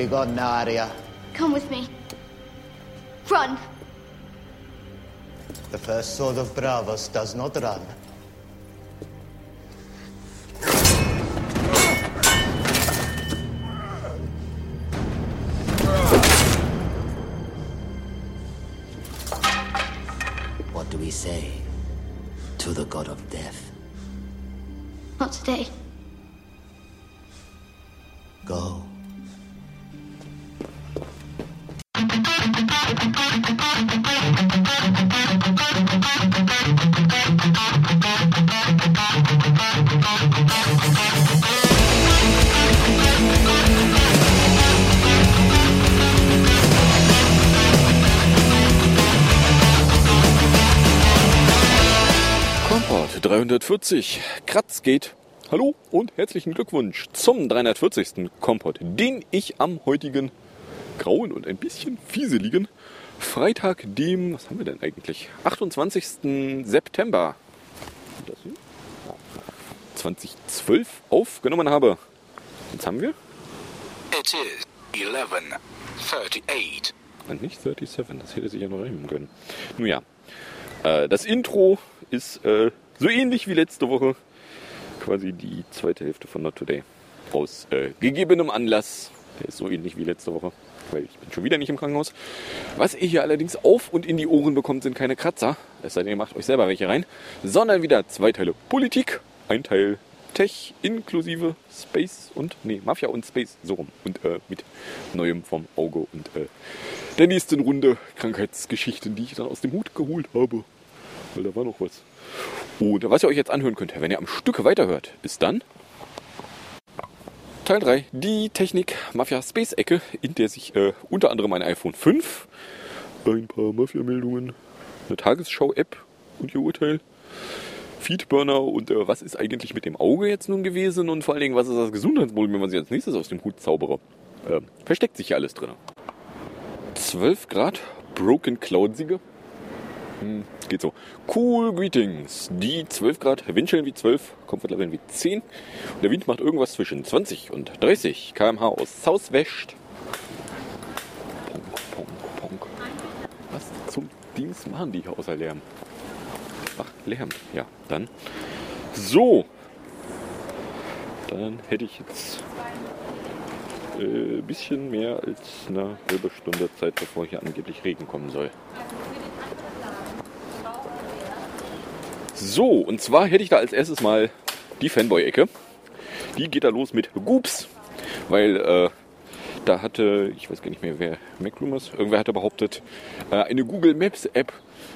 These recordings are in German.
Be gone, Arya. Come with me. Run! The first sword of Bravos does not run. What do we say to the god of death? Not today. Go. Kompott 340, Kratz geht. Hallo und herzlichen Glückwunsch zum 340. Kompott, den ich am heutigen grauen und ein bisschen fieseligen Freitag, dem, was haben wir denn eigentlich, 28. September 2012 aufgenommen habe. Jetzt haben wir? It is 11:38. Und nicht 37, das hätte sich ja noch reimen können. Nun ja, das Intro ist so ähnlich wie letzte Woche. Quasi die zweite Hälfte von Not Today. Aus gegebenem Anlass. Der ist so ähnlich wie letzte Woche. Weil ich bin schon wieder nicht im Krankenhaus. Was ihr hier allerdings auf und in die Ohren bekommt, sind keine Kratzer. Es sei denn, ihr macht euch selber welche rein. Sondern wieder 2 Teile Politik, ein Teil Tech inklusive Space und, Mafia und Space, so rum. Und mit Neuem vom Auge und der nächsten Runde Krankheitsgeschichten, die ich dann aus dem Hut geholt habe. Weil da war noch was. Und was ihr euch jetzt anhören könnt, wenn ihr am Stück weiterhört, ist dann Teil 3, die Technik Mafia Space Ecke, in der sich unter anderem ein iPhone 5, ein paar Mafia-Meldungen, eine Tagesschau-App und ihr Urteil, Feedburner und was ist eigentlich mit dem Auge jetzt nun gewesen und vor allen Dingen, was ist das Gesundheitsproblem, wenn man sich als nächstes aus dem Hut zaubere. Versteckt sich hier alles drin. 12 Grad, Broken Cloud-Siege. Geht so. Cool Greetings. Die 12 Grad, Windschillen wie 12, Komfortleveln wie 10. Und der Wind macht irgendwas zwischen 20 und 30 km/h aus Southwest. Ponk, ponk, ponk. Was zum Dienst machen die hier außer Lärm? Ach, Lärm. Ja, dann. So. Dann hätte ich jetzt ein bisschen mehr als eine halbe Stunde Zeit, bevor hier angeblich Regen kommen soll. So, und zwar hätte ich da als erstes mal die Fanboy-Ecke. Die geht da los mit Goops, weil da hatte, ich weiß gar nicht mehr wer, MacRumors, irgendwer hatte behauptet, eine Google Maps App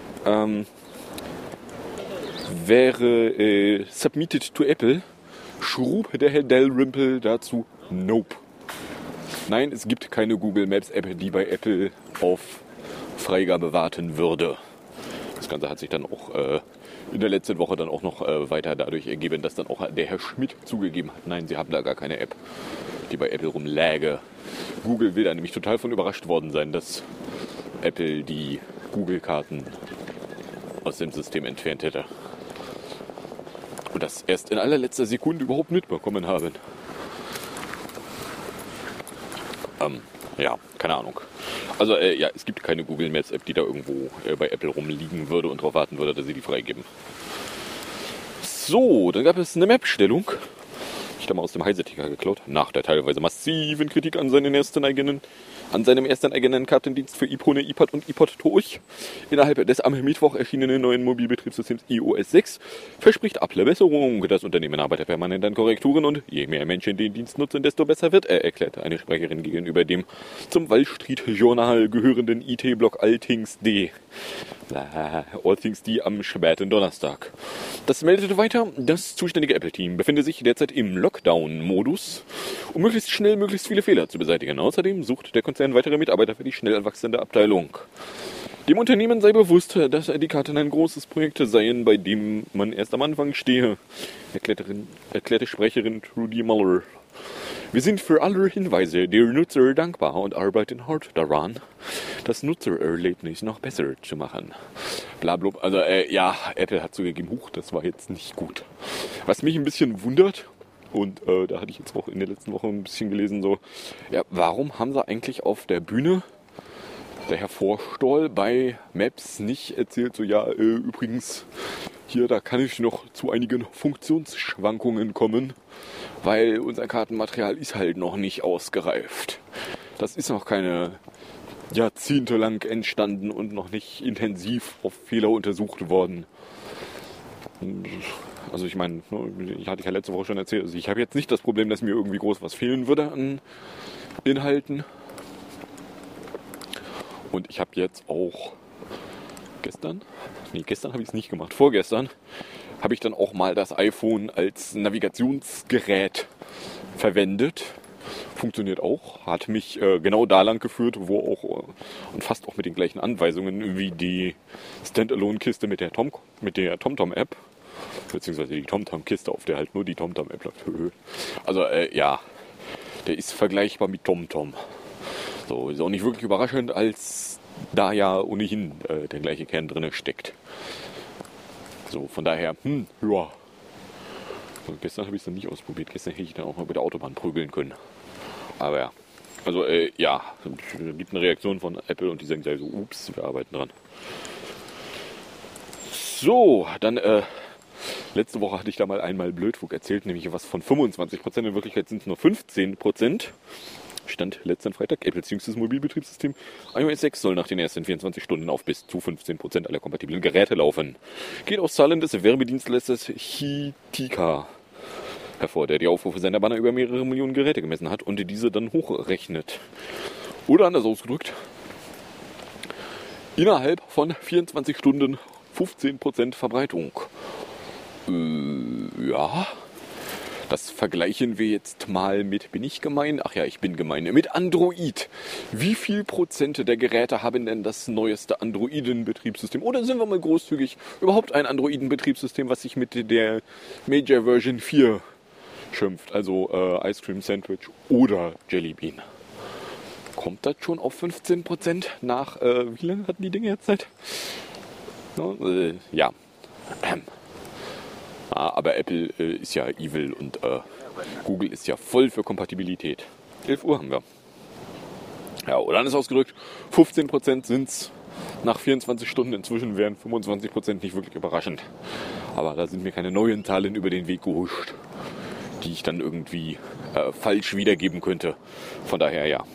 wäre submitted to Apple. Schrub der Herr Dalrymple dazu, nope. Nein, es gibt keine Google Maps App, die bei Apple auf Freigabe warten würde. Das Ganze hat sich dann auch in der letzten Woche dann auch noch weiter dadurch ergeben, dass dann auch der Herr Schmidt zugegeben hat, nein, sie haben da gar keine App, die bei Apple rumläge. Google will da nämlich total von überrascht worden sein, dass Apple die Google-Karten aus dem System entfernt hätte. Und das erst in allerletzter Sekunde überhaupt mitbekommen haben. Ja, keine Ahnung. Also ja, es gibt keine Google Maps App, die da irgendwo bei Apple rumliegen würde und darauf warten würde, dass sie die freigeben. So, dann gab es eine Map-Stellung. Ich habe mal aus dem Heise-Ticker geklaut. Nach der teilweise massiven Kritik an seinem ersten eigenen Kartendienst für iPhone, iPad und iPod durch. Innerhalb des am Mittwoch erschienenen neuen Mobilbetriebssystems iOS 6 verspricht Apple Besserung. Das Unternehmen arbeitet permanent an Korrekturen und je mehr Menschen den Dienst nutzen, desto besser wird er, erklärte eine Sprecherin gegenüber dem zum Wall Street Journal gehörenden IT-Blog Allthings.de. Allthings.de am späten Donnerstag. Das meldete weiter, das zuständige Apple-Team befinde sich derzeit im Lockdown-Modus, um möglichst schnell möglichst viele Fehler zu beseitigen. Außerdem sucht der Konzern weitere Mitarbeiter für die schnell wachsende Abteilung. Dem Unternehmen sei bewusst, dass die Karten ein großes Projekt seien, bei dem man erst am Anfang stehe, erklärte Sprecherin Trudy Muller. Wir sind für alle Hinweise der Nutzer dankbar und arbeiten hart daran, das Nutzererlebnis noch besser zu machen. Blablub. Also ja, Apple hat zugegeben, das war jetzt nicht gut. Was mich ein bisschen wundert, und da hatte ich jetzt auch in der letzten Woche ein bisschen gelesen, so, ja, warum haben sie eigentlich auf der Bühne, der Herr Forstall bei Maps nicht erzählt, so, ja, übrigens, hier, da kann ich noch zu einigen Funktionsschwankungen kommen, weil unser Kartenmaterial ist halt noch nicht ausgereift. Das ist noch keine jahrzehntelang entstanden und noch nicht intensiv auf Fehler untersucht worden. Also ich meine, ich hatte ja letzte Woche schon erzählt, also ich habe jetzt nicht das Problem, dass mir irgendwie groß was fehlen würde an Inhalten. Und ich habe jetzt auch gestern habe ich es nicht gemacht, vorgestern habe ich dann auch mal das iPhone als Navigationsgerät verwendet. Funktioniert auch, hat mich genau da lang geführt, wo auch und fast auch mit den gleichen Anweisungen wie die Standalone-Kiste mit der TomTom-App, beziehungsweise die TomTom-Kiste, auf der halt nur die TomTom-App läuft. Also ja, der ist vergleichbar mit TomTom. So, ist auch nicht wirklich überraschend, als da ja ohnehin der gleiche Kern drin steckt. So, von daher, ja. So, gestern habe ich es dann nicht ausprobiert. Gestern hätte ich dann auch mal bei der Autobahn prügeln können. Aber ja, also ja, es gibt eine Reaktion von Apple und die sagen so, ups, wir arbeiten dran. So, dann letzte Woche hatte ich da mal einmal Blödfug erzählt, nämlich was von 25%. In Wirklichkeit sind es nur 15%. Stand letzten Freitag, Apples jüngstes Mobilbetriebssystem iOS 6 soll nach den ersten 24 Stunden auf bis zu 15% aller kompatiblen Geräte laufen. Geht aus Zahlen des Werbedienstleisters Hitika hervor, der die Aufrufe seiner Banner über mehrere Millionen Geräte gemessen hat und diese dann hochrechnet. Oder anders ausgedrückt, innerhalb von 24 Stunden 15% Verbreitung. Ja, das vergleichen wir jetzt mal mit, bin ich gemein? Ach ja, ich bin gemein. Mit Android. Wie viel Prozent der Geräte haben denn das neueste Androiden-Betriebssystem? Oder sind wir mal großzügig, überhaupt ein Androiden-Betriebssystem, was sich mit der Major Version 4 schimpft? Also Ice Cream Sandwich oder Jelly Bean. Kommt das schon auf 15% nach, wie lange hatten die Dinge jetzt Zeit? No, ja. Aber Apple ist ja evil und Google ist ja voll für Kompatibilität. 11 Uhr haben wir. Ja, oder anders ausgedrückt, 15% sind es nach 24 Stunden. Inzwischen wären 25% nicht wirklich überraschend. Aber da sind mir keine neuen Zahlen über den Weg gehuscht, die ich dann irgendwie falsch wiedergeben könnte. Von daher ja.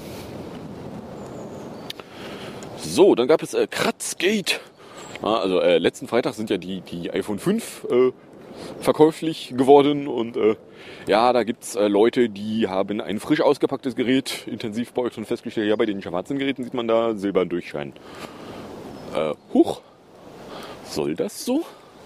So, dann gab es Kratzgate. Also letzten Freitag sind ja die iPhone 5 verkäuflich geworden und ja, da gibt es Leute, die haben ein frisch ausgepacktes Gerät intensiv beäugt und festgestellt, ja, bei den schwarzen Geräten sieht man da silbern durchscheinen. Huch, soll das so?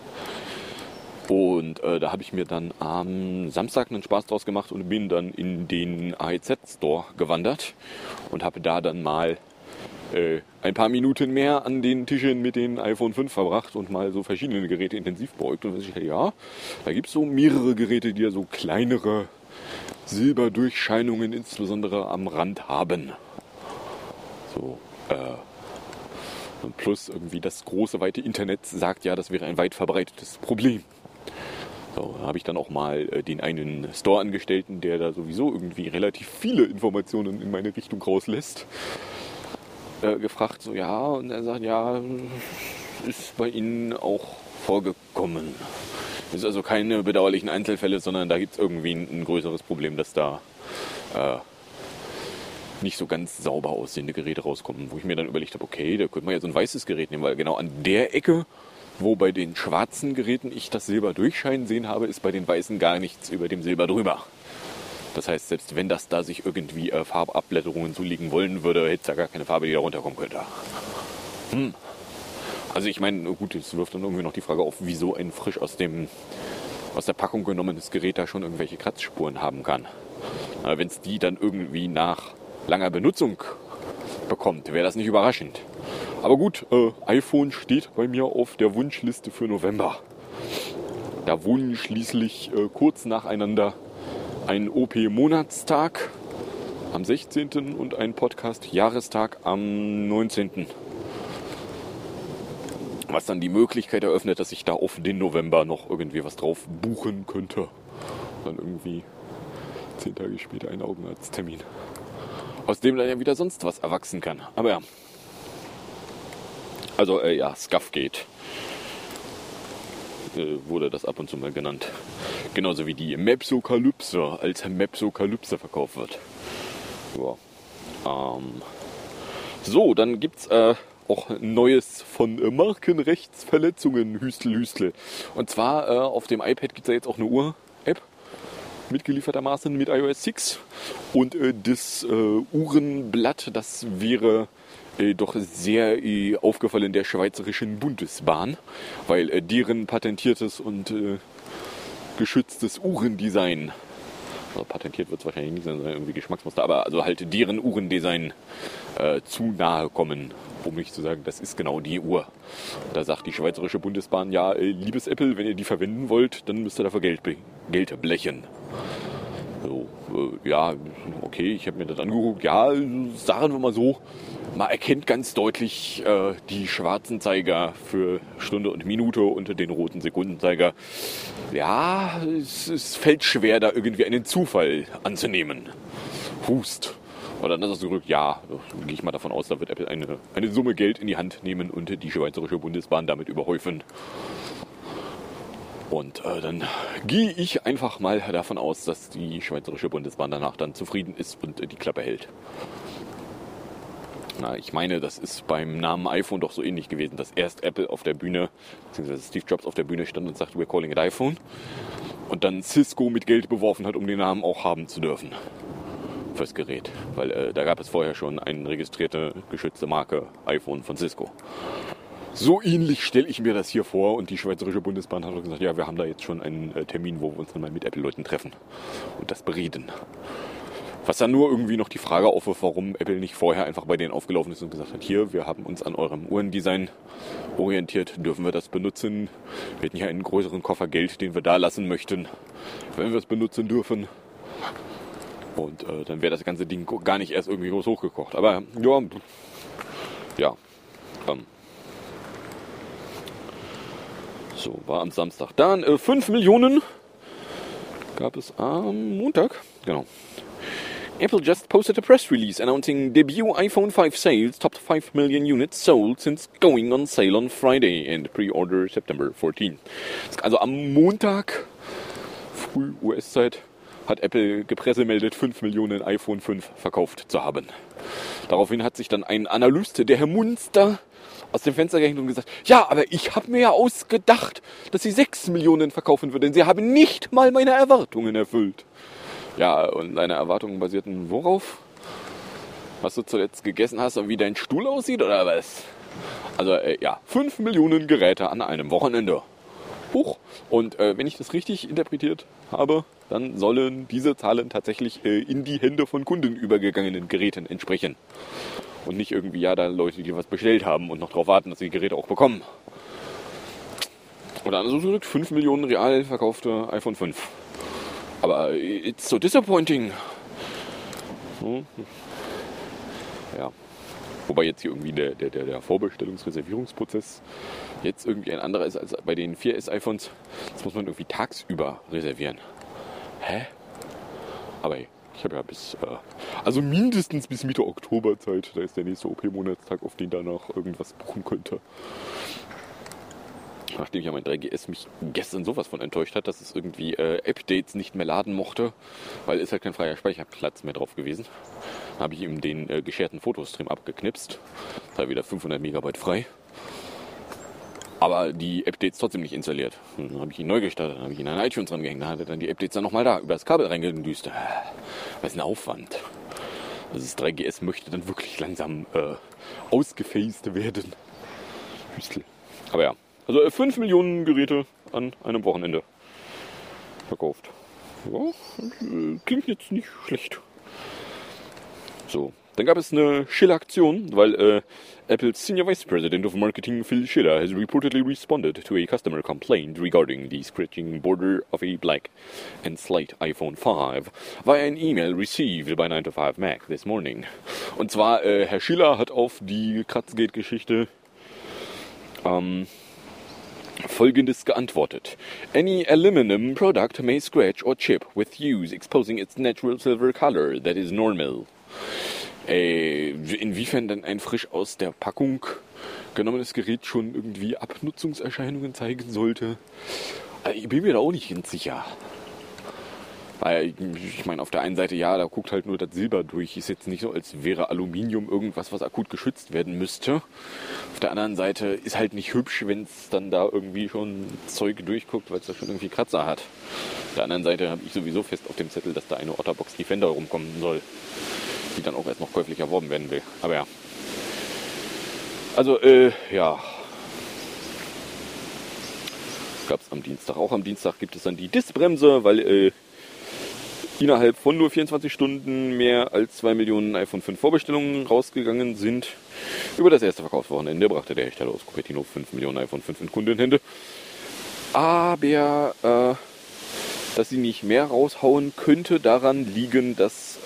Und da habe ich mir dann am Samstag einen Spaß draus gemacht und bin dann in den AEZ-Store gewandert und habe da dann mal ein paar Minuten mehr an den Tischen mit den iPhone 5 verbracht und mal so verschiedene Geräte intensiv beäugt. Und ich dachte, ja, da gibt es so mehrere Geräte, die ja so kleinere Silberdurchscheinungen insbesondere am Rand haben. So, und plus irgendwie das große, weite Internet sagt ja, das wäre ein weit verbreitetes Problem. So, da habe ich dann auch mal den einen Store-Angestellten, der da sowieso irgendwie relativ viele Informationen in meine Richtung rauslässt, gefragt, so ja, und er sagt, ja, ist bei Ihnen auch vorgekommen. Das ist also keine bedauerlichen Einzelfälle, sondern da gibt es irgendwie ein größeres Problem, dass da nicht so ganz sauber aussehende Geräte rauskommen, wo ich mir dann überlegt habe, okay, da könnte man ja so ein weißes Gerät nehmen, weil genau an der Ecke, wo bei den schwarzen Geräten ich das Silber durchscheinen sehen habe, ist bei den weißen gar nichts über dem Silber drüber. Das heißt, selbst wenn das da sich irgendwie Farbablätterungen zulegen wollen würde, hätte es da gar keine Farbe, die da runterkommen könnte. Also ich meine, gut, es wirft dann irgendwie noch die Frage auf, wieso ein frisch aus der Packung genommenes Gerät da schon irgendwelche Kratzspuren haben kann. Wenn es die dann irgendwie nach langer Benutzung bekommt, wäre das nicht überraschend. Aber gut, iPhone steht bei mir auf der Wunschliste für November. Da wohnen schließlich kurz nacheinander ein OP-Monatstag am 16. und ein Podcast-Jahrestag am 19. Was dann die Möglichkeit eröffnet, dass ich da auf den November noch irgendwie was drauf buchen könnte. Dann irgendwie 10 Tage später einen Augenarzttermin. Aus dem dann ja wieder sonst was erwachsen kann. Aber ja. Also, Scuffgate wurde das ab und zu mal genannt. Genauso wie die Mepsokalypse als Mepsokalypse verkauft wird. Ja. So, dann gibt's auch Neues von Markenrechtsverletzungen, Hüstel. Und zwar auf dem iPad gibt es ja jetzt auch eine Uhr-App, mitgeliefertermaßen mit iOS 6. Und das Uhrenblatt, das wäre doch sehr aufgefallen der Schweizerischen Bundesbahn, weil deren patentiertes und geschütztes Uhrendesign, also patentiert wird es wahrscheinlich nicht, sondern irgendwie Geschmacksmuster, aber also halt deren Uhrendesign zu nahe kommen, um nicht zu sagen, das ist genau die Uhr. Da sagt die Schweizerische Bundesbahn, ja, liebes Apple, wenn ihr die verwenden wollt, dann müsst ihr dafür Geld blechen. So, ja, okay, ich habe mir das angeguckt. Ja, sagen wir mal so, man erkennt ganz deutlich die schwarzen Zeiger für Stunde und Minute und den roten Sekundenzeiger. Ja, es fällt schwer, da irgendwie einen Zufall anzunehmen. Hust. Und dann ist es gerückt, ja, gehe ich mal davon aus, da wird Apple eine Summe Geld in die Hand nehmen und die Schweizerische Bundesbahn damit überhäufen. Und dann gehe ich einfach mal davon aus, dass die Schweizerische Bundesbahn danach dann zufrieden ist und die Klappe hält. Na, ich meine, das ist beim Namen iPhone doch so ähnlich gewesen, dass erst Apple auf der Bühne, beziehungsweise Steve Jobs auf der Bühne stand und sagte, we're calling it iPhone. Und dann Cisco mit Geld beworfen hat, um den Namen auch haben zu dürfen. Fürs Gerät. Weil da gab es vorher schon eine registrierte, geschützte Marke iPhone von Cisco. So ähnlich stelle ich mir das hier vor und die Schweizerische Bundesbahn hat gesagt, ja, wir haben da jetzt schon einen Termin, wo wir uns dann mal mit Apple-Leuten treffen und das bereden. Was dann nur irgendwie noch die Frage aufwirft, warum Apple nicht vorher einfach bei denen aufgelaufen ist und gesagt hat, hier, wir haben uns an eurem Uhrendesign orientiert, dürfen wir das benutzen? Wir hätten hier einen größeren Koffer Geld, den wir da lassen möchten, wenn wir es benutzen dürfen. Und dann wäre das ganze Ding gar nicht erst irgendwie groß hochgekocht. Aber ja. So, war am Samstag. Dann 5 Millionen gab es am Montag. Genau. Apple just posted a press release announcing debut iPhone 5 sales topped 5 million units sold since going on sale on Friday and pre-order September 14. Also am Montag, früh US-Zeit, hat Apple gepressemeldet, 5 Millionen iPhone 5 verkauft zu haben. Daraufhin hat sich dann ein Analyst, der Herr Munster, aus dem Fenster gehängt und gesagt, ja, aber ich habe mir ja ausgedacht, dass sie 6 Millionen verkaufen würden, denn sie haben nicht mal meine Erwartungen erfüllt. Ja, und deine Erwartungen basierten worauf? Was du zuletzt gegessen hast und wie dein Stuhl aussieht oder was? Also 5 Millionen Geräte an einem Wochenende. Huch. Und wenn ich das richtig interpretiert habe, dann sollen diese Zahlen tatsächlich in die Hände von Kunden übergegangenen Geräten entsprechen. Und nicht irgendwie, da Leute, die was bestellt haben und noch darauf warten, dass sie die Geräte auch bekommen. Oder anders gesagt, 5 Millionen real verkaufte iPhone 5. Aber it's so disappointing. Ja. Wobei jetzt hier irgendwie der Vorbestellungsreservierungsprozess jetzt irgendwie ein anderer ist als bei den 4S iPhones. Das muss man irgendwie tagsüber reservieren. Hä? Aber hey, ich habe ja also mindestens bis Mitte Oktober Zeit. Da ist der nächste OP-Monatstag, auf den danach irgendwas buchen könnte. Nachdem ja mein 3GS mich gestern sowas von enttäuscht hat, dass es irgendwie Updates nicht mehr laden mochte, weil es halt kein freier Speicherplatz mehr drauf gewesen. Dann habe ich ihm den gescherten Fotostream abgeknipst. Da war wieder 500 Megabyte frei. Aber die Updates trotzdem nicht installiert. Dann habe ich ihn neu gestartet, dann habe ich ihn an iTunes rangehängt. Dann hat er dann die Updates dann nochmal da über das Kabel reingedüst. Was ist ein Aufwand. Also das 3GS möchte dann wirklich langsam ausgefaced werden. Hüstel. Aber ja. Also 5 Millionen Geräte an einem Wochenende verkauft. Ja, klingt jetzt nicht schlecht. So, dann gab es eine Schiller-Aktion, weil Apple's Senior Vice President of Marketing, Phil Schiller, has reportedly responded to a customer complaint regarding the scratching border of a black and slate iPhone 5 via an email received by 9to5Mac this morning. Und zwar, Herr Schiller hat auf die Kratzgate-Geschichte Folgendes geantwortet. Any aluminum product may scratch or chip with use, exposing its natural silver color. That is normal. Inwiefern dann ein frisch aus der Packung genommenes Gerät schon irgendwie Abnutzungserscheinungen zeigen sollte, ich bin mir da auch nicht ganz sicher. Weil, ich meine, auf der einen Seite, ja, da guckt halt nur das Silber durch. Ist jetzt nicht so, als wäre Aluminium irgendwas, was akut geschützt werden müsste. Auf der anderen Seite ist halt nicht hübsch, wenn es dann da irgendwie schon Zeug durchguckt, weil es da schon irgendwie Kratzer hat. Auf der anderen Seite habe ich sowieso fest auf dem Zettel, dass da eine Otterbox Defender rumkommen soll, die dann auch erst noch käuflich erworben werden will. Aber ja. Also, ja. Gab es am Dienstag. Auch am Dienstag gibt es dann die Diskbremse, weil innerhalb von nur 24 Stunden mehr als 2 Millionen iPhone 5 Vorbestellungen rausgegangen sind. Über das erste Verkaufswochenende brachte der Hersteller aus Cupertino 5 Millionen iPhone 5 in Kundenhände. Aber dass sie nicht mehr raushauen, könnte daran liegen, dass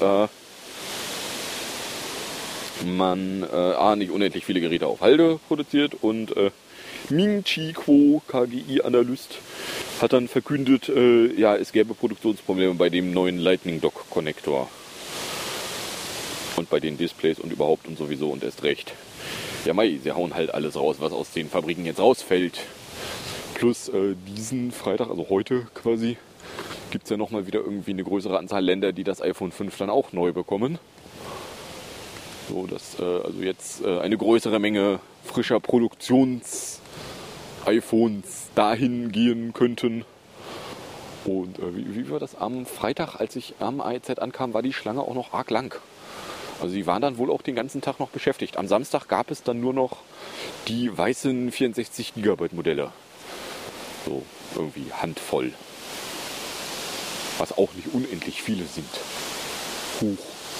man nicht unendlich viele Geräte auf Halde produziert und Ming Chi Kuo, KGI-Analyst, hat dann verkündet, es gäbe Produktionsprobleme bei dem neuen Lightning Dock Konnektor und bei den Displays und überhaupt und sowieso und erst recht. Ja, sie hauen halt alles raus, was aus den Fabriken jetzt rausfällt. Plus diesen Freitag, also heute quasi, gibt es ja nochmal wieder irgendwie eine größere Anzahl Länder, die das iPhone 5 dann auch neu bekommen. So, dass also jetzt eine größere Menge frischer Produktions-iPhones dahin gehen könnten. Und wie war das am Freitag, als ich am AEZ ankam, war die Schlange auch noch arg lang. Also sie waren dann wohl auch den ganzen Tag noch beschäftigt. Am Samstag gab es dann nur noch die weißen 64 GB Modelle. So irgendwie handvoll. Was auch nicht unendlich viele sind. Huch.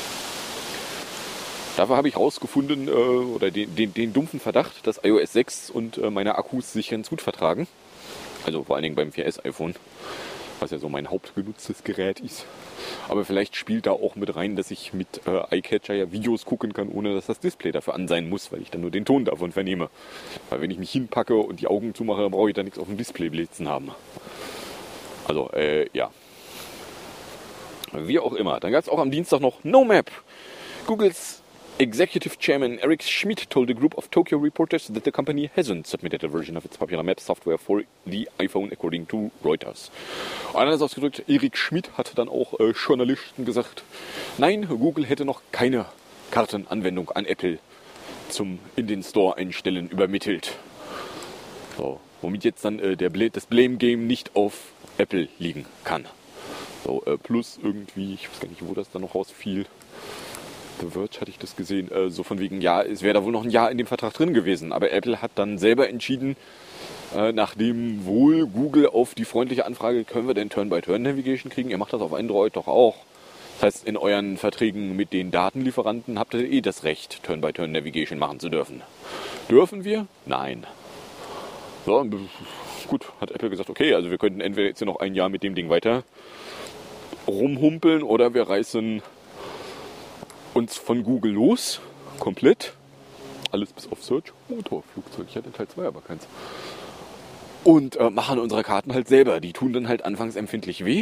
Dafür habe ich rausgefunden, oder den dumpfen Verdacht, dass iOS 6 und meine Akkus sich ganz gut vertragen. Also vor allen Dingen beim 4S iPhone, was ja so mein hauptgenutztes Gerät ist. Aber vielleicht spielt da auch mit rein, dass ich mit iCatcher ja Videos gucken kann, ohne dass das Display dafür an sein muss, weil ich dann nur den Ton davon vernehme. Weil wenn ich mich hinpacke und die Augen zumache, dann brauche ich da nichts auf dem Display blitzen haben. Also, ja. Wie auch immer. Dann gab es auch am Dienstag noch NoMap. Googles Executive Chairman Eric Schmidt told a group of Tokyo reporters that the company hasn't submitted a version of its popular map software for the iPhone, according to Reuters. Anders ausgedrückt, Eric Schmidt hat dann auch Journalisten gesagt, nein, Google hätte noch keine Kartenanwendung an Apple zum in den Store einstellen übermittelt. So, womit jetzt dann das Blame Game nicht auf Apple liegen kann. So, plus irgendwie, ich weiß gar nicht, wo das dann noch rausfiel. The Verge hatte ich das gesehen, so von wegen, ja, es wäre da wohl noch ein Jahr in dem Vertrag drin gewesen. Aber Apple hat dann selber entschieden, nachdem wohl Google auf die freundliche Anfrage, können wir denn Turn-by-Turn-Navigation kriegen? Ihr macht das auf Android doch auch. Das heißt, in euren Verträgen mit den Datenlieferanten habt ihr das Recht, Turn-by-Turn-Navigation machen zu dürfen. Dürfen wir? Nein. So, gut, hat Apple gesagt, okay, also wir könnten entweder jetzt hier noch ein Jahr mit dem Ding weiter rumhumpeln oder wir reißen uns von Google los, komplett. Alles bis auf Search. Motorflugzeug, ich hatte Teil 2, aber keins. Und machen unsere Karten halt selber. Die tun dann halt anfangs empfindlich weh,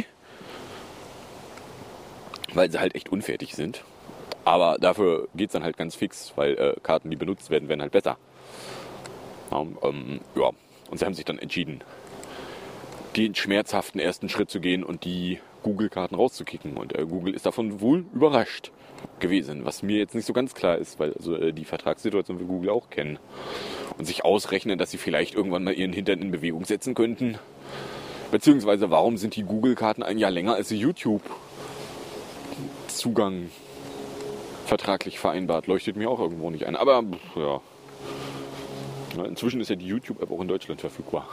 weil sie halt echt unfertig sind. Aber dafür geht es dann halt ganz fix, weil Karten, die benutzt werden, werden halt besser. Ja, und sie haben sich dann entschieden, den schmerzhaften ersten Schritt zu gehen und die Google-Karten rauszukicken. Und Google ist davon wohl überrascht gewesen, was mir jetzt nicht so ganz klar ist, weil also die Vertragssituation wir Google auch kennen und sich ausrechnen, dass sie vielleicht irgendwann mal ihren Hintern in Bewegung setzen könnten. Beziehungsweise, warum sind die Google-Karten ein Jahr länger als die YouTube-Zugang vertraglich vereinbart? Leuchtet mir auch irgendwo nicht ein. Aber ja, inzwischen ist ja die YouTube-App auch in Deutschland verfügbar.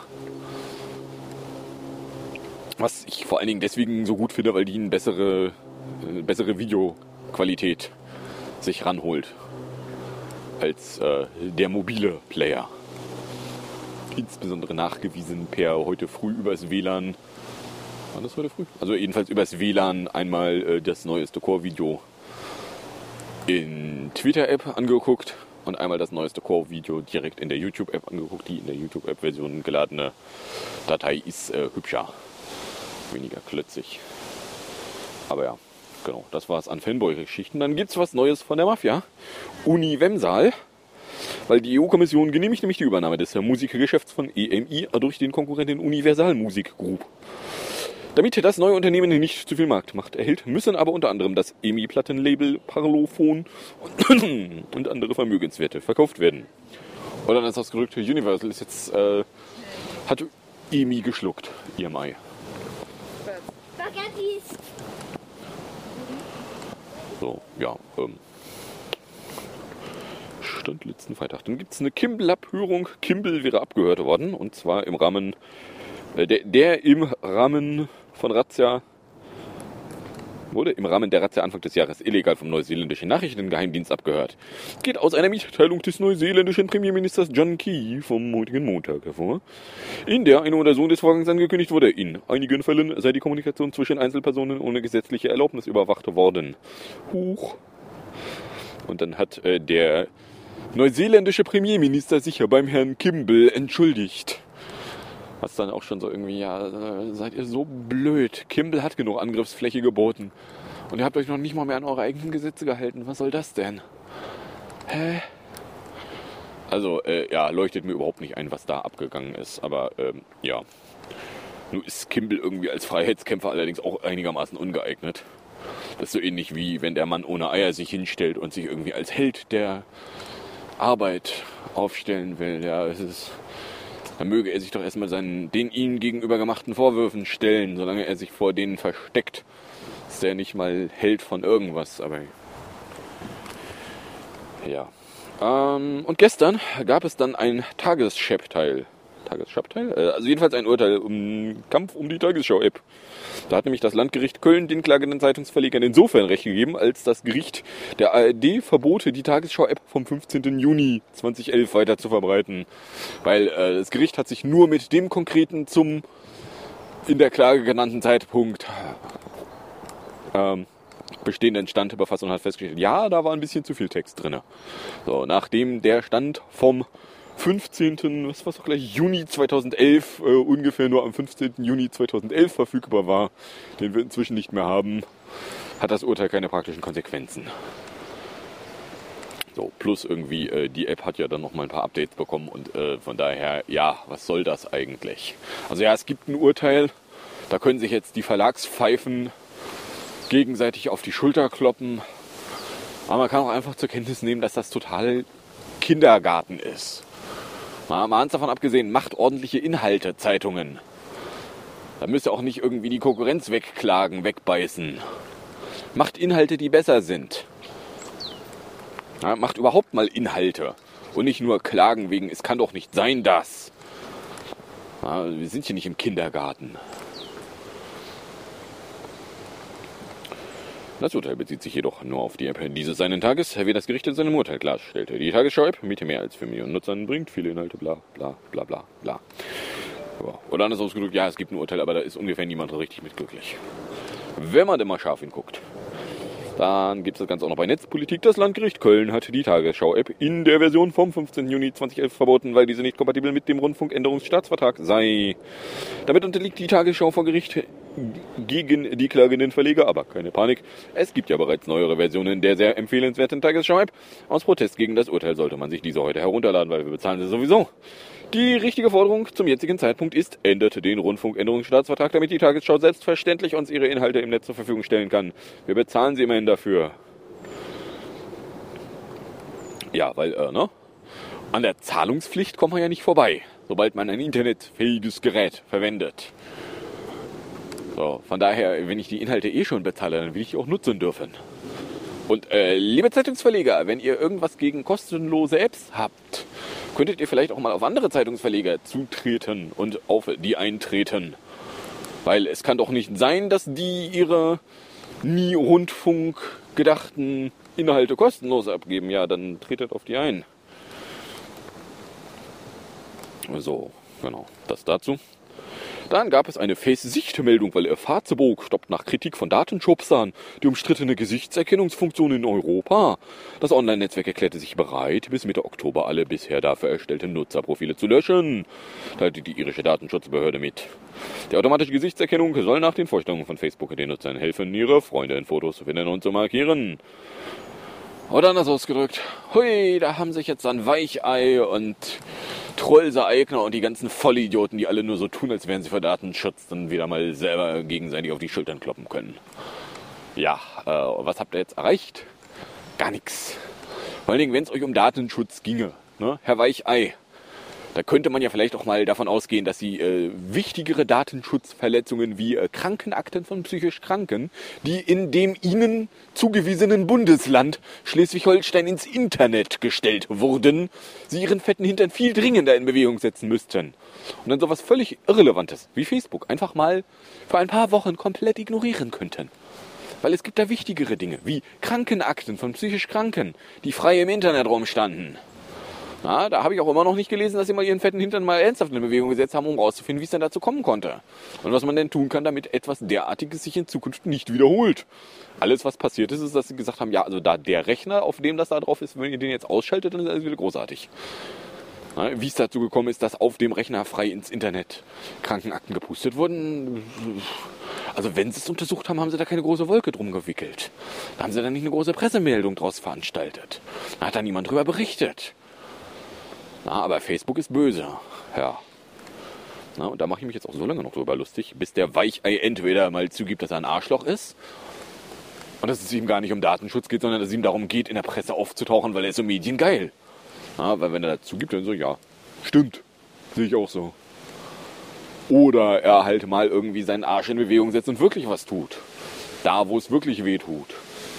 Was ich vor allen Dingen deswegen so gut finde, weil die eine bessere Videoqualität sich ranholt als der mobile Player. Insbesondere nachgewiesen per heute früh übers WLAN. War das heute früh? Also jedenfalls übers WLAN einmal das neueste Core-Video in Twitter-App angeguckt. und einmal das neueste Core-Video direkt in der YouTube-App angeguckt. Die in der YouTube-App-Version geladene Datei ist hübscher, weniger klötzig. Aber ja, genau, das war's an Fanboy-Geschichten. Dann gibt's was Neues von der Mafia. Universal. Weil die EU-Kommission genehmigt nämlich die Übernahme des Musikgeschäfts von EMI durch den Konkurrenten Universal Music Group. Damit das neue Unternehmen nicht zu viel Marktmacht erhält, müssen aber unter anderem das EMI-Plattenlabel Parlophon und andere Vermögenswerte verkauft werden. Und dann ist das gerückt, Universal ist jetzt, hat EMI geschluckt, EMI. Spaghettis! So, ja, stand letzten Freitag. Dann gibt es eine Kimball-Abhörung. Kimball wäre abgehört worden. Und zwar im Rahmen, im Rahmen von Razzia, wurde im Rahmen der Razzia Anfang des Jahres illegal vom neuseeländischen Nachrichtengeheimdienst abgehört. Geht aus einer Mitteilung des neuseeländischen Premierministers John Key vom heutigen Montag hervor, in der eine Untersuchung des Vorgangs angekündigt wurde. In einigen Fällen sei die Kommunikation zwischen Einzelpersonen ohne gesetzliche Erlaubnis überwacht worden. Huch. Und dann hat der neuseeländische Premierminister sich ja beim Herrn Kimball entschuldigt. Was dann auch schon so irgendwie, ja, seid ihr so blöd. Kimball hat genug Angriffsfläche geboten. Und ihr habt euch noch nicht mal mehr an eure eigenen Gesetze gehalten. Was soll das denn? Hä? Also, ja, leuchtet mir überhaupt nicht ein, was da abgegangen ist. Aber, ja. Nun ist Kimball irgendwie als Freiheitskämpfer allerdings auch einigermaßen ungeeignet. Das ist so ähnlich wie, wenn der Mann ohne Eier sich hinstellt und sich irgendwie als Held der Arbeit aufstellen will. Ja, dann möge er sich doch erstmal den ihm gegenüber gemachten Vorwürfen stellen, solange er sich vor denen versteckt. Ist er nicht mal Held von irgendwas, aber ja. Und gestern gab es dann ein Tagesschap-Teil. Also jedenfalls ein Urteil im Kampf um die Tagesschau-App. Da hat nämlich das Landgericht Köln den klagenden Zeitungsverlegern insofern Recht gegeben, als das Gericht der ARD verbote, die Tagesschau-App vom 15. Juni 2011 weiter zu verbreiten. Weil das Gericht hat sich nur mit dem konkreten zum in der Klage genannten Zeitpunkt bestehenden Stand befasst und hat festgestellt, ja, da war ein bisschen zu viel Text drin. So, nachdem der Stand vom 15. Juni 2011 ungefähr nur am 15. Juni 2011 verfügbar war, den wir inzwischen nicht mehr haben, hat das Urteil keine praktischen Konsequenzen. So, plus irgendwie, die App hat ja dann nochmal ein paar Updates bekommen und von daher, ja, was soll das eigentlich? Also ja, es gibt ein Urteil, da können sich jetzt die Verlagspfeifen gegenseitig auf die Schulter kloppen, aber man kann auch einfach zur Kenntnis nehmen, dass das total Kindergarten ist. Mal eins davon abgesehen, macht ordentliche Inhalte, Zeitungen. Da müsst ihr auch nicht irgendwie die Konkurrenz wegklagen, wegbeißen. Macht Inhalte, die besser sind. Ja, macht überhaupt mal Inhalte. Und nicht nur klagen wegen, es kann doch nicht sein, dass. Ja, wir sind hier nicht im Kindergarten. Das Urteil bezieht sich jedoch nur auf die App dieses seinen Tages, wie das Gericht in seinem Urteil klarstellte. Die Tagesschau-App mit mehr als 4 Millionen Nutzern bringt viele Inhalte, bla bla bla bla bla. Ja. Oder anders ausgedrückt, ja, es gibt ein Urteil, aber da ist ungefähr niemand richtig mit glücklich. Wenn man denn mal scharf hinguckt. Dann gibt es das Ganze auch noch bei Netzpolitik. Das Landgericht Köln hat die Tagesschau-App in der Version vom 15. Juni 2011 verboten, weil diese nicht kompatibel mit dem Rundfunkänderungsstaatsvertrag sei. Damit unterliegt die Tagesschau vor Gericht gegen die klagenden Verleger, aber keine Panik. Es gibt ja bereits neuere Versionen der sehr empfehlenswerten Tagesschau-App. Aus Protest gegen das Urteil sollte man sich diese heute herunterladen, weil wir bezahlen sie sowieso. Die richtige Forderung zum jetzigen Zeitpunkt ist, ändert den Rundfunkänderungsstaatsvertrag, damit die Tagesschau selbstverständlich uns ihre Inhalte im Netz zur Verfügung stellen kann. Wir bezahlen sie immerhin dafür. Ja, weil, an der Zahlungspflicht kommt man ja nicht vorbei, sobald man ein internetfähiges Gerät verwendet. So, von daher, wenn ich die Inhalte schon bezahle, dann will ich die auch nutzen dürfen. Und liebe Zeitungsverleger, wenn ihr irgendwas gegen kostenlose Apps habt, könntet ihr vielleicht auch mal auf andere Zeitungsverleger zutreten und auf die eintreten. Weil es kann doch nicht sein, dass die ihre nie Rundfunk gedachten Inhalte kostenlos abgeben. Ja, dann tretet auf die ein. So, genau, das dazu. Dann gab es eine Face-Sicht-Meldung, weil Facebook stoppt nach Kritik von Datenschubsern die umstrittene Gesichtserkennungsfunktion in Europa. Das Online-Netzwerk erklärte sich bereit, bis Mitte Oktober alle bisher dafür erstellten Nutzerprofile zu löschen, teilte die irische Datenschutzbehörde mit. Die automatische Gesichtserkennung soll nach den Vorstellungen von Facebook den Nutzern helfen, ihre Freunde in Fotos zu finden und zu markieren. Oder anders ausgedrückt, hui, da haben sich jetzt dann Weichei und Trollseeigner und die ganzen Vollidioten, die alle nur so tun, als wären sie für Datenschutz, dann wieder mal selber gegenseitig auf die Schultern kloppen können. Ja, was habt ihr jetzt erreicht? Gar nichts. Vor allen Dingen, wenn es euch um Datenschutz ginge, ne? Herr Weichei, da könnte man ja vielleicht auch mal davon ausgehen, dass sie wichtigere Datenschutzverletzungen wie Krankenakten von psychisch Kranken, die in dem ihnen zugewiesenen Bundesland Schleswig-Holstein ins Internet gestellt wurden, sie ihren fetten Hintern viel dringender in Bewegung setzen müssten. Und dann sowas völlig Irrelevantes wie Facebook einfach mal für ein paar Wochen komplett ignorieren könnten. Weil es gibt da wichtigere Dinge, wie Krankenakten von psychisch Kranken, die frei im Internet rumstanden. Na, da habe ich auch immer noch nicht gelesen, dass sie mal ihren fetten Hintern mal ernsthaft in Bewegung gesetzt haben, um rauszufinden, wie es denn dazu kommen konnte. Und was man denn tun kann, damit etwas derartiges sich in Zukunft nicht wiederholt. Alles, was passiert ist, ist, dass sie gesagt haben, ja, also da der Rechner, auf dem das da drauf ist, wenn ihr den jetzt ausschaltet, dann ist alles wieder großartig. Na, wie es dazu gekommen ist, dass auf dem Rechner frei ins Internet Krankenakten gepustet wurden. Also wenn sie es untersucht haben, haben sie da keine große Wolke drum gewickelt. Da haben sie dann nicht eine große Pressemeldung draus veranstaltet. Da hat da niemand drüber berichtet. Na, aber Facebook ist böse, ja. Na, und da mache ich mich jetzt auch so lange noch drüber lustig, bis der Weichei entweder mal zugibt, dass er ein Arschloch ist und dass es ihm gar nicht um Datenschutz geht, sondern dass es ihm darum geht, in der Presse aufzutauchen, weil er ist so mediengeil. Na, weil wenn er dazu gibt, dann so, ja, stimmt, sehe ich auch so. Oder er halt mal irgendwie seinen Arsch in Bewegung setzt und wirklich was tut. Da, wo es wirklich weh tut.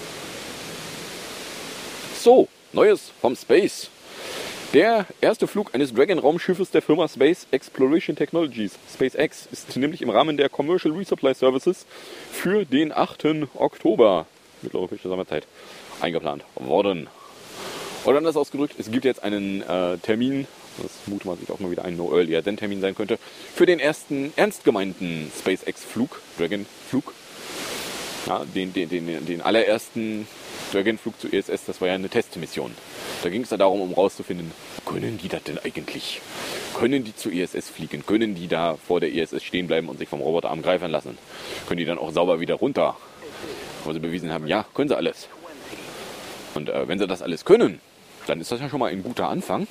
So, Neues vom Space. Der erste Flug eines Dragon-Raumschiffes der Firma Space Exploration Technologies, SpaceX, ist nämlich im Rahmen der Commercial Resupply Services für den 8. Oktober, mitteleuropäischer Sommerzeit, eingeplant worden. Oder anders ausgedrückt, es gibt jetzt einen Termin, das mutmaßlich auch mal wieder ein No-Earlier-Than-Termin sein könnte, für den ersten ernst gemeinten SpaceX-Flug, Dragon-Flug. Ja, den allerersten Dragon-Flug zur ISS, das war ja eine Testmission. Da ging es ja darum, um rauszufinden, können die das denn eigentlich? Können die zur ISS fliegen? Können die da vor der ISS stehen bleiben und sich vom Roboterarm greifen lassen? Können die dann auch sauber wieder runter? Wo sie bewiesen haben, ja, können sie alles. Und wenn sie das alles können, dann ist das ja schon mal ein guter Anfang.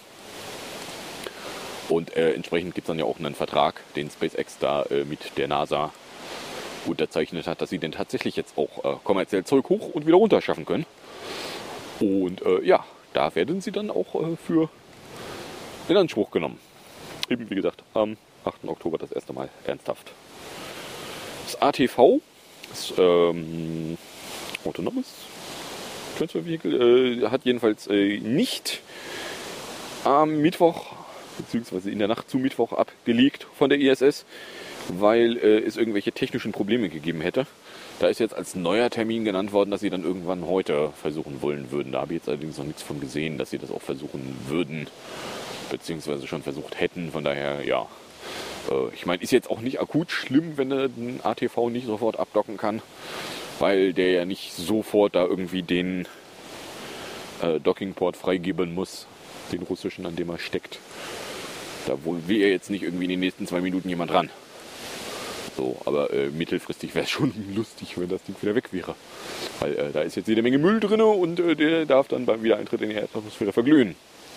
Und entsprechend gibt es dann ja auch einen Vertrag, den SpaceX da mit der NASA unterzeichnet hat, dass sie denn tatsächlich jetzt auch kommerziell Zeug hoch und wieder runter schaffen können. Und ja, da werden sie dann auch für in Anspruch genommen. Eben wie gesagt, am 8. Oktober das erste Mal ernsthaft. Das ATV, das Autonomous Transfer Vehicle, hat jedenfalls nicht am Mittwoch, beziehungsweise in der Nacht zu Mittwoch abgelegt von der ISS, weil es irgendwelche technischen Probleme gegeben hätte. Da ist jetzt als neuer Termin genannt worden, dass sie dann irgendwann heute versuchen wollen würden. Da habe ich jetzt allerdings noch nichts von gesehen, dass sie das auch versuchen würden, beziehungsweise schon versucht hätten. Von daher, ja. Ich meine, ist jetzt auch nicht akut schlimm, wenn er den ATV nicht sofort abdocken kann, weil der ja nicht sofort da irgendwie den Dockingport freigeben muss, den russischen, an dem er steckt. Da will er jetzt nicht irgendwie in den nächsten 2 Minuten jemand ran. So, aber mittelfristig wäre es schon lustig, wenn das Ding wieder weg wäre. Weil da ist jetzt jede Menge Müll drin und der darf dann beim Wiedereintritt in die Erdatmosphäre verglühen.